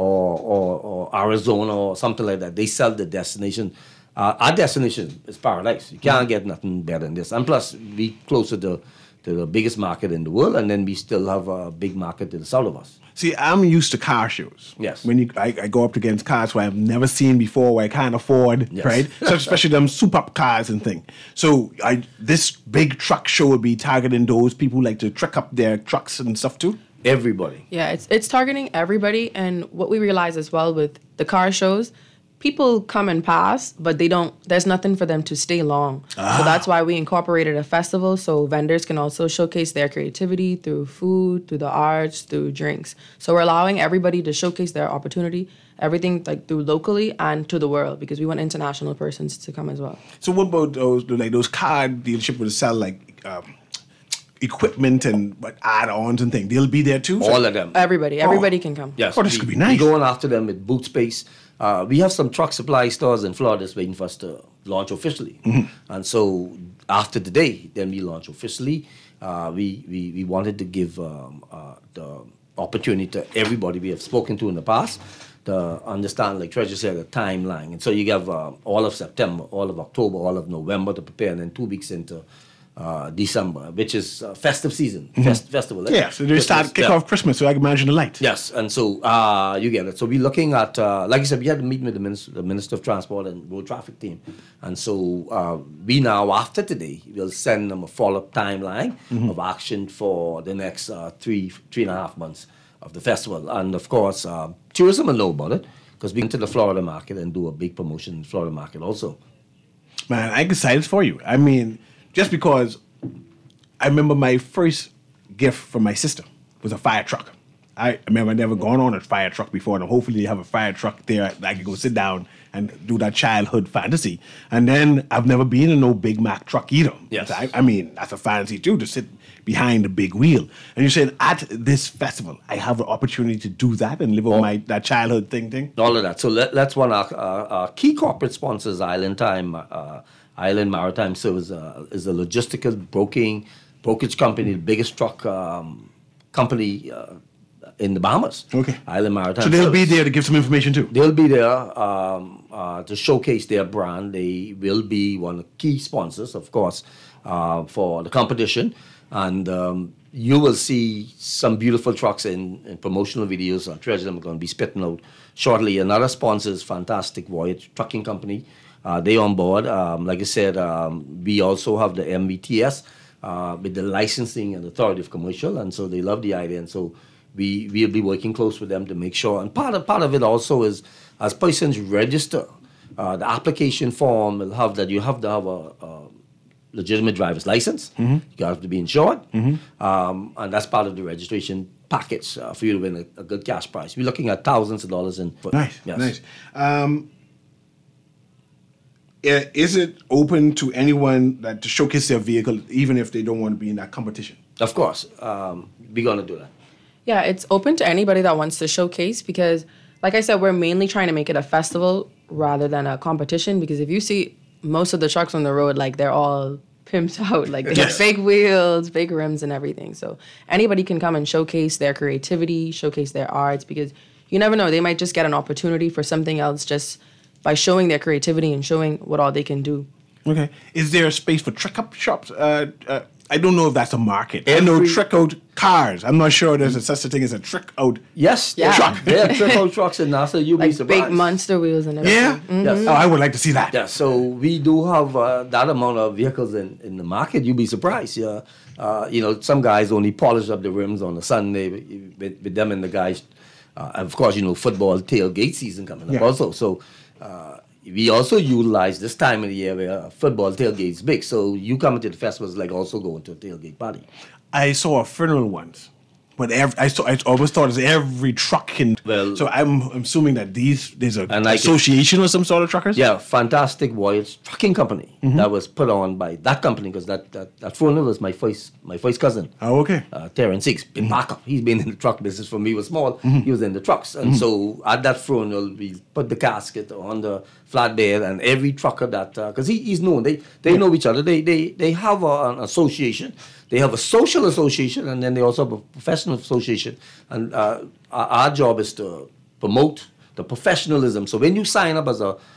or Arizona or something like that. They sell the destination. Our destination is Paradise. You can't get nothing better than this. And plus, we closer to the biggest market in the world, and then we still have a big market to the south of us. See, I'm used to car shows. Yes. When I go up against cars where I've never seen before, where I can't afford, right? So especially them super cars and things. So this big truck show would be targeting those people who like to trick up their trucks and stuff too? Everybody. Yeah, it's targeting everybody. And what we realize as well with the car shows, people come and pass, but there's nothing for them to stay long. So that's why we incorporated a festival, so vendors can also showcase their creativity through food, through the arts, through drinks. So we're allowing everybody to showcase their opportunity, everything like through locally and to the world, because we want international persons to come as well. So what about those car dealerships would sell equipment and add-ons and things? They'll be there too? All of them. Everybody can come. Yes. This could be nice. We're going after them with boot space. We have some truck supply stores in Florida that's waiting for us to launch officially. And so after today, then we launch officially. We wanted to give the opportunity to everybody we have spoken to in the past to understand, like Treasure said, a timeline. And so you have all of September, all of October, all of November to prepare, and then 2 weeks into December, which is festive season, festival. Yeah, so they kick off Christmas, so I can imagine the light. Yes, and so you get it. So we're looking at, like I said, we had a meeting with the Minister of Transport and Road Traffic team. And so we now, after today, will send them a follow-up timeline of action for the next 3.5 months of the festival. And of course, tourism will know about it, because we go to the Florida market and do a big promotion in the Florida market also. Man, I'm excited for you. I mean, just because I remember my first gift from my sister was a fire truck. I remember never gone on a fire truck before, and hopefully they have a fire truck there that I can go sit down and do that childhood fantasy. And then I've never been in no Big Mac truck either. Yes. So I mean, that's a fantasy too, to sit behind the big wheel. And you're saying at this festival, I have the opportunity to do that and live on that childhood thing? All of that. So that's one of our key corporate sponsors, Island Maritime Service is a logistical brokerage company, the biggest truck company in the Bahamas. Okay. Island Maritime So they'll Service. be there to give some information too? They'll be there to showcase their brand. They will be one of the key sponsors, of course, for the competition. And you will see some beautiful trucks in promotional videos. Treasure them are going to be spitting out shortly. Another sponsor is Fantastic Voyage Trucking Company. They on board. Like I said, we also have the MVTS with the licensing and authority of commercial, and so they love the idea. And so we'll be working close with them to make sure. And part of it also is, as persons register, the application form will have that you have to have a legitimate driver's license. You have to be insured, and that's part of the registration package for you to win a good cash prize. We're looking at thousands of dollars in. Nice. Is it open to anyone to showcase their vehicle, even if they don't want to be in that competition? Of course. We're going to do that. Yeah, it's open to anybody that wants to showcase, because, like I said, we're mainly trying to make it a festival rather than a competition, because if you see most of the trucks on the road, like, they're all pimped out. Like they have big wheels, big rims, and everything. So anybody can come and showcase their creativity, showcase their arts, because you never know, they might just get an opportunity for something else just by showing their creativity and showing what all they can do. Okay. Is there a space for trick-up shops? I don't know if that's a market. I know trick-out cars. I'm not sure there's such a thing as a trick-out truck. There are trick-out trucks in Nassau. You'll be surprised. Big monster wheels and everything. Yeah? Mm-hmm. Yes. Oh, I would like to see that. Yeah, so we do have that amount of vehicles in the market. You'll be surprised. Yeah. Some guys only polish up the rims on a Sunday with them and the guys. Of course, football tailgate season coming up also. So we also utilize this time of the year where football tailgate is big. So you coming to the festival is like also going to a tailgate party. I saw a funeral once, but I always thought it's every truck can. Well, so I'm assuming that there's an association or some sort of truckers. Yeah, Fantastic Voyage Trucking Company that was put on by that company because that funeral was my first cousin. Oh, okay. Terrence Hicks, been back up. He's been in the truck business from he was small. He was in the trucks, and so at that funeral we put the casket on the flatbed, and every trucker that because he's known, they know each other. They have an association. They have a social association, and then they also have a professional association. And our job is to promote the professionalism. So when you sign up as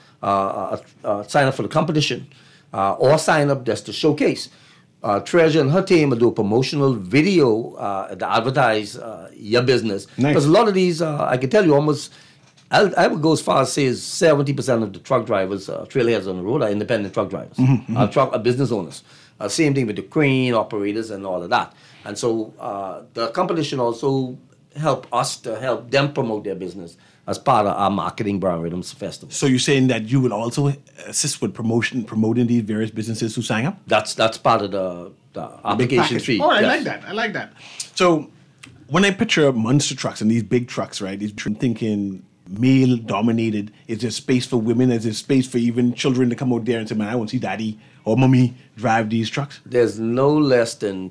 sign up for the competition, or sign up just to showcase, Treasure and her team will do a promotional video to advertise your business. Because a lot of these, I can tell you, almost. I would go as far as say 70% of the truck drivers, trailheads on the road, are independent truck drivers, business owners. Same thing with the crane operators and all of that. And so the competition also help us to help them promote their business as part of our marketing Brown Rhythms Festival. So you're saying that you will also assist with promoting these various businesses who sign up? That's part of the application fee. Oh, I like that. So when I picture monster trucks and these big trucks, right, I'm thinking male dominated. Is there space for women? Is there space for even children to come out there and say, man, I want to see daddy or mommy drive these trucks? There's no less than,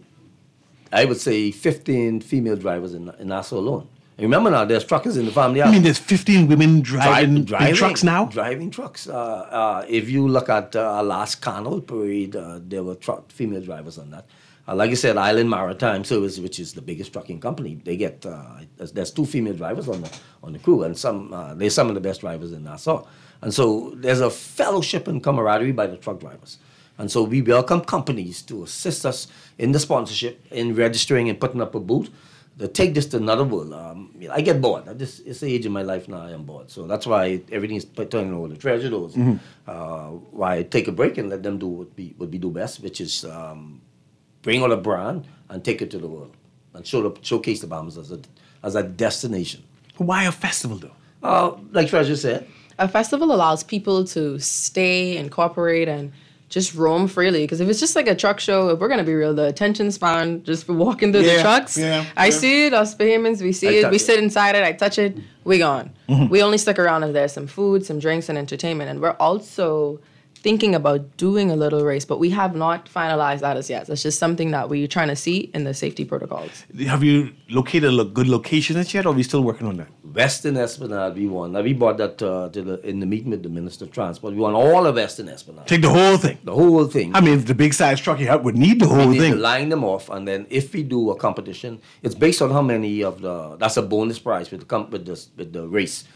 I would say, 15 female drivers in Nassau alone. And remember now, there's truckers in the family. I mean, there's 15 women driving big trucks now? Driving trucks. If you look at our last Carnival parade, there were female drivers on that. Like I said, Island Maritime Service, which is the biggest trucking company, they get there's 2 female drivers on the crew, and they're some of the best drivers in Nassau. And so there's a fellowship and camaraderie by the truck drivers. And so we welcome companies to assist us in the sponsorship, in registering and putting up a booth, to take this to another world. I get bored. It's the age of my life now I am bored. So that's why everything is turning over to Treasure Doors. Why I take a break and let them do what we do best, which is bring out a brand and take it to the world and showcase the Bahamas as a destination. Why a festival, though? Like Treasure said. A festival allows people to stay, incorporate, and just roam freely. Because if it's just like a truck show, if we're going to be real, the attention span just for walking through the trucks, I see it, us Bahamians, we see it, we sit inside it, I touch it, we gone. We only stick around if there's some food, some drinks, and entertainment. And we're also thinking about doing a little race, but we have not finalized that as yet. It's just something that we're trying to see in the safety protocols. Have you located a good location yet, or are we still working on that? Western Esplanade, we won. Now, we brought that in the meeting with the Minister of Transport. We won all of Western Esplanade. Take the whole thing? The whole thing. I mean, the big size truck you have would need the whole thing. We need to line them off, and then if we do a competition, it's based on how many of that's a bonus prize with the race.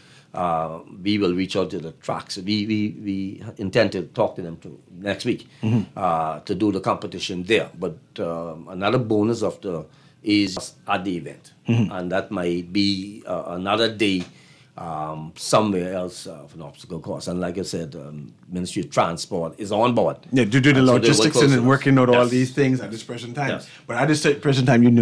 We will reach out to the tracks. We intend to talk to them next week to do the competition there. But another bonus is at the event, and that might be another day somewhere else for an obstacle course. And like I said, Ministry of Transport is on board. Yeah, to do the logistics and working out all these things at this present time. Yes. But at this present time, you're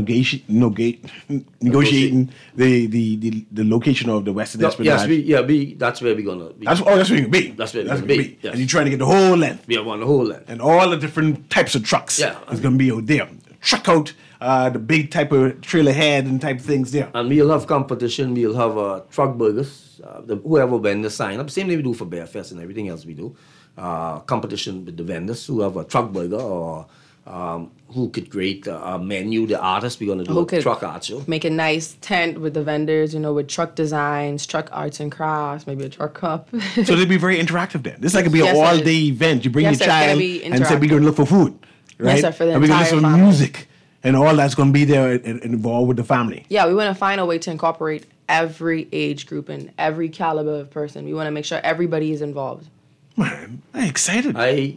negotiating the location of the Western Esplanade. Yes, that's where we're gonna be. That's where you're gonna be. That's where we're gonna be. Yes. And you're trying to get the whole length. Yeah, want the whole length. And all the different types of trucks. Yeah, is gonna be out there. Truck out. The big type of trailer head and type things there. And we'll have competition. We'll have truck burgers. Whoever vendors sign up. Same thing we do for Bear Fest and everything else we do. Competition with the vendors who have a truck burger or who could create a menu. The artists, we're going to do a truck art show. Make a nice tent with the vendors, with truck designs, truck arts and crafts, maybe a truck cup. So they'd be very interactive then. This is like be an all-day event. You bring your child and say, we're going to look for food. right? sir, for the and we're gonna entire listen to family. music and all that's gonna be there and involved with the family. Yeah, we want to find a way to incorporate every age group and every caliber of person. We want to make sure everybody is involved. Man, I'm excited.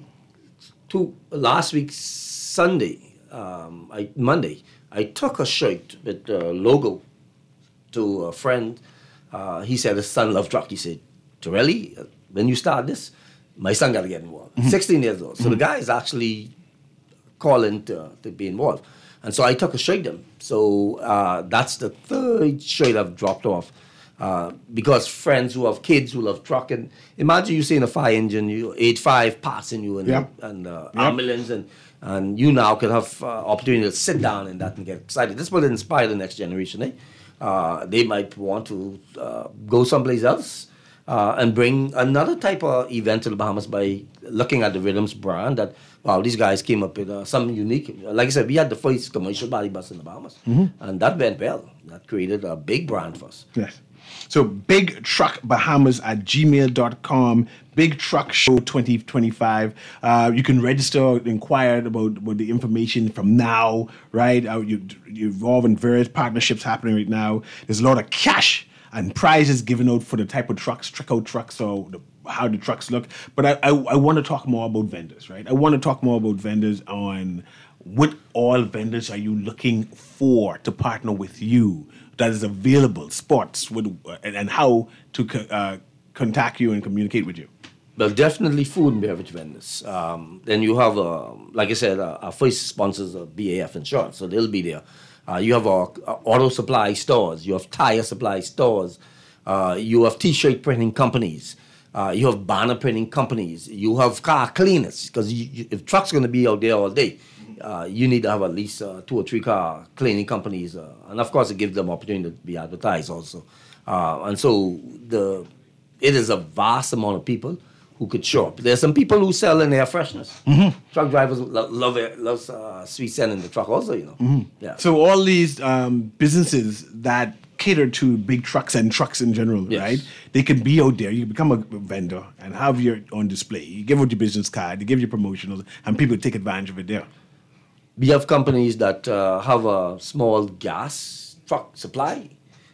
Last week Sunday, Monday, I took a shirt with the logo to a friend. He said his son loved truck. He said, Torelli, when you start this, my son got to get involved. 16 years old. So the guy is actually calling to be involved. And so I took a shirt them. So that's the third shirt I've dropped off. Because friends who have kids who love truck, and imagine you seeing a fire engine, 8.5 passing you and ambulance, and you now can have opportunity to sit down in that and get excited. This will inspire the next generation. They might want to go someplace else and bring another type of event to the Bahamas by looking at the Rhythms brand. That wow, these guys came up with something unique. Like I said, we had the first commercial body bus in the Bahamas, and that went well. That created a big brand for us. Yes. So bigtruckbahamas@gmail.com, Big Truck Show 2025. You can register, inquire about the information from now, right? You're involved in various partnerships happening right now. There's a lot of cash and prizes given out for the type of trucks, trick-out trucks, or how the trucks look. But I want to talk more about vendors, right? I want to talk more about vendors on what all vendors are you looking for to partner with you that is available, sports, and how to contact you and communicate with you. Well, definitely food and beverage vendors. Then you have, like I said, our first sponsors are BAF Insurance, so they'll be there. You have our auto supply stores. You have tire supply stores. You have T-shirt printing companies. You have banner printing companies. You have car cleaners, because if trucks going to be out there all day, you need to have at least 2 or 3 car cleaning companies. And of course, it gives them opportunity to be advertised also. And so it is a vast amount of people who could show up. There's some people who sell in air fresheners. Truck drivers love sweet scent in the truck also, Yeah. So all these businesses that cater to big trucks and trucks in general, right? They can be out there. You become a vendor and have your on display. You give out your business card, you give your promotionals, and people take advantage of it there. We have companies that have a small gas truck supply.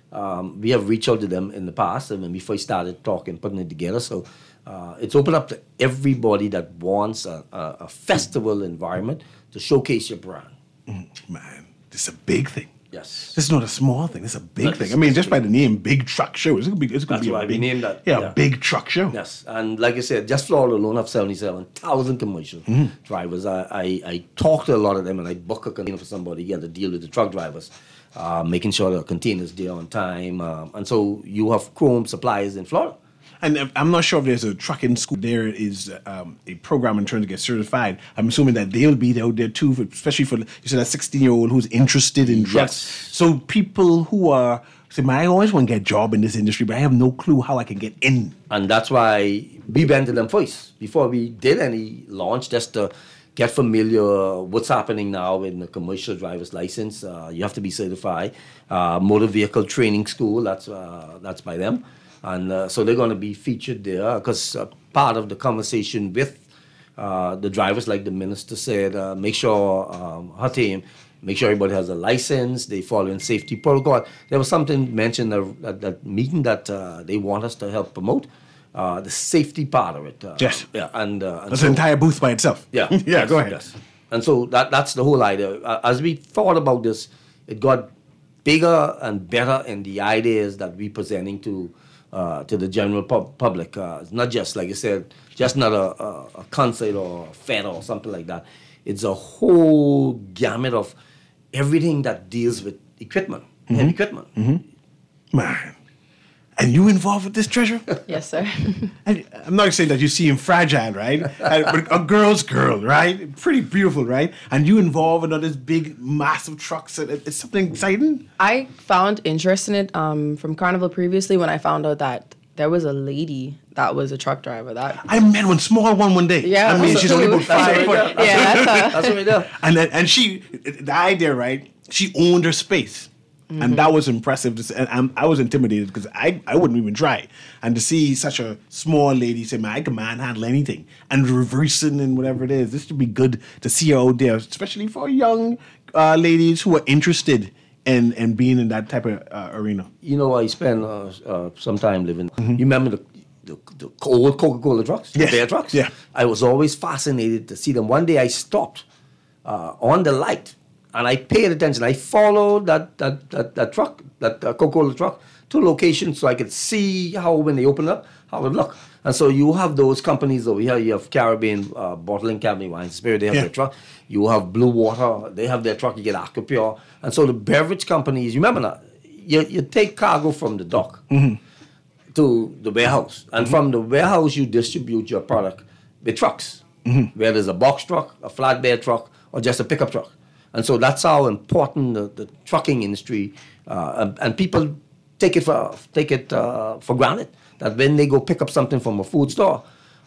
We have reached out to them in the past, and when we first started talking, putting it together. So it's open up to everybody that wants a festival environment to showcase your brand. Man, this is a big thing. Yes. This is not a small thing. This is a big thing. I mean, just by the name, Big Truck Show. It's going to be That's why we named that. Yeah, Big Truck Show. Yes. And like I said, just Florida alone have 77,000 commercial drivers. I talk to a lot of them, and I book a container for somebody, get to deal with the truck drivers, making sure the container's there on time. And so you have Chrome suppliers in Florida. And I'm not sure if there's a trucking school. There is a program in terms to get certified. I'm assuming that they'll be out there too, especially for, you said, a 16-year-old who's interested in trucks. Yes. So people who are, say, man, I always want to get a job in this industry, but I have no clue how I can get in. And that's why we went to them first, before we did any launch, just to get familiar what's happening now in the commercial driver's license. You have to be certified. Motor vehicle training school, that's by them. And so they're going to be featured there, because part of the conversation with the drivers, like the minister said, make sure her team, make sure everybody has a license, they follow in safety protocol. There was something mentioned at that meeting that they want us to help promote, the safety part of it. Yes. Yeah, and that's an entire booth by itself. Yeah. Yeah, yes, go ahead. Yes. And so that's the whole idea. As we thought about this, it got bigger and better in the ideas that we're presenting to the general public. It's not just, like I said, just not a concert or a fair or something like that. It's a whole gamut of everything that deals with equipment, heavy equipment. Man. And you involved with this, Treasure? Yes, sir. And I'm not saying that you seem fragile, right? But a girl's girl, right? Pretty beautiful, right? And you involved in all this big, massive trucks. It's something exciting? I found interest in it from Carnival previously when I found out that there was a lady that was a truck driver. I met one small one day. Yeah. I mean, she's only about 5 foot. Yeah, that's what we do. And she, the idea, right? She owned her space. And that was impressive. And I was intimidated because I wouldn't even try. And to see such a small lady say, man, I can manhandle anything. And reversing and whatever it is. This should be good to see her out there, especially for young ladies who are interested in being in that type of arena. You know, I spent some time living. You remember the old Coca-Cola trucks? Yes. The bear trucks? Yeah. I was always fascinated to see them. One day I stopped on the light. And I paid attention. I followed that truck, that Coca-Cola truck, to locations so I could see how, when they open up, how it would look. And so you have those companies over here. You have Caribbean, Bottling Caribbean Wine Spirit, they have their truck. You have Blue Water, they have their truck. You get Aquapure. And so the beverage companies, you remember now, you take cargo from the dock to the warehouse. And from the warehouse, you distribute your product with trucks, whether it's a box truck, a flatbed truck, or just a pickup truck. And so that's how important the trucking industry and people take it for granted that when they go pick up something from a food store,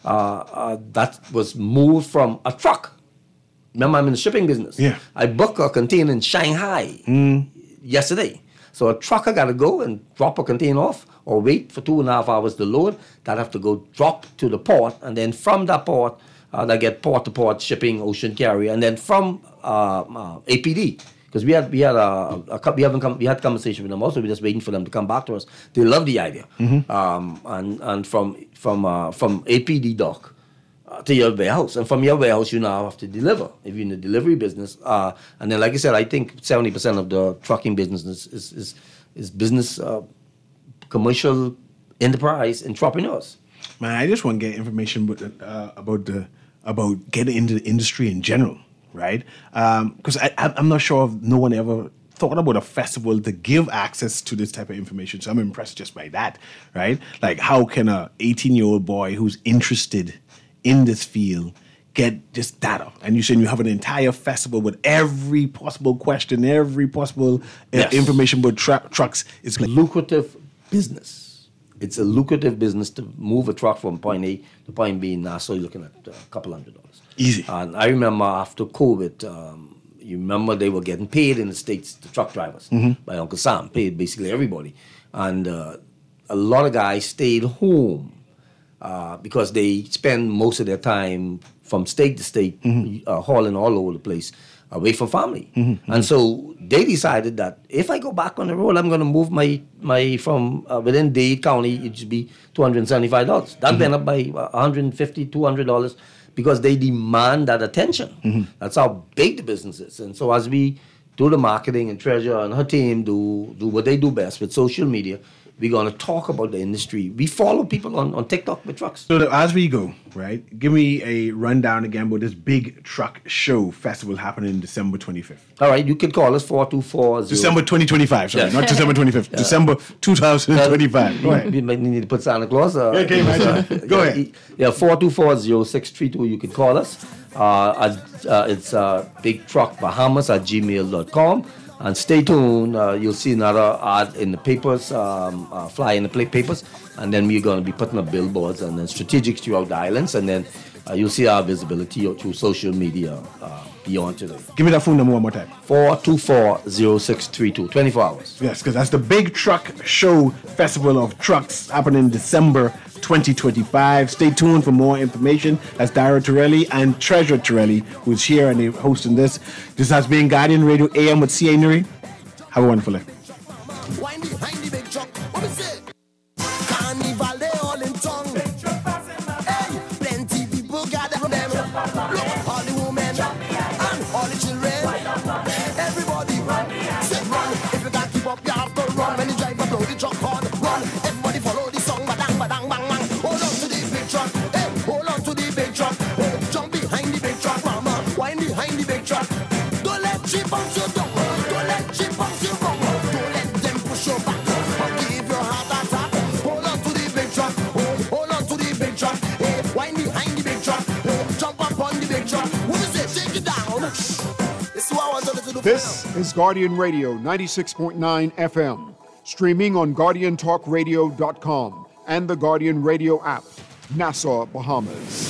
that was moved from a truck. Remember, I'm in the shipping business. Yeah. I booked a container in Shanghai yesterday. So a trucker got to go and drop a container off or wait for 2.5 hours to load. That have to go drop to the port, and then from that port, they get port-to-port shipping, ocean carrier, and then from APD, because we had conversation with them also. We're just waiting for them to come back to us. They love the idea, and from APD dock to your warehouse, and from your warehouse you now have to deliver if you're in the delivery business. And then, like I said, I think 70% of the trucking business is business, commercial enterprise entrepreneurs. Man, I just want to get information about getting into the industry in general, right? Because I'm not sure if no one ever thought about a festival to give access to this type of information. So I'm impressed just by that, right? Like, how can a 18-year-old boy who's interested in this field get this data? And you're saying you have an entire festival with every possible question, every possible information about trucks. It's a lucrative business. It's a lucrative business to move a truck from point A to point B in Nassau. You're looking at a couple $100. Easy. And I remember after COVID, you remember they were getting paid in the States, the truck drivers, by Uncle Sam, paid basically everybody. And a lot of guys stayed home because they spend most of their time from state to state, hauling all over the place, away from family. And so they decided that if I go back on the road, I'm going to move my from within Dade County, it should be $275. That went up by $150, $200 because they demand that attention. That's how big the business is. And so as we do the marketing, and Treasure and her team do what they do best with social media, we're going to talk about the industry. We follow people on TikTok with trucks. So as we go, right, give me a rundown again about this big truck show festival happening December 25th. All right, you can call us 424. December 2025, sorry, not December 25th. December 2025. Go ahead. We might need to put Santa Claus. Okay, go ahead. Yeah, 424-0632, you can call us. It's bigtruckbahamas@gmail.com. And stay tuned. You'll see another ad in the papers, fly in the papers, and then we're going to be putting up billboards and then strategic throughout the islands, and then you'll see our visibility through social media beyond today. Give me that phone number one more time. 424-0632, 24 hours. Yes, because that's the Big Truck Show Festival of Trucks happening December 2025. Stay tuned for more information. That's Dara Torelli and Treasure Torelli, who's here and they're hosting this. This has been Guardian Radio AM with C.A. Nuri. Have a wonderful day. Wind behind the big truck. What we say? Carnival, they all in tongue. Hey, plenty people gather from them. Look, all the women and all the children. Everybody say run. If you can't keep up, you have to run. When you drive a blow the truck hard, run. Everybody follow the song, badang, badang, bang, bang. Hold on to the big truck. Hey, hold on to the big truck. Hey, jump behind the big truck, mama. Wind behind the big truck. Don't let chip bounce you down. Don't let chip bounce you wrong. Don't let them push you back. Or give your heart attack. Hold on to the big truck. Hold on to the big truck. Hey, wind behind the big truck. Hey, jump up on the big truck. What is it? Take it down. This is what I want to do. This is Guardian Radio 96.9 FM. Streaming on GuardianTalkRadio.com and the Guardian Radio app. Nassau, Bahamas.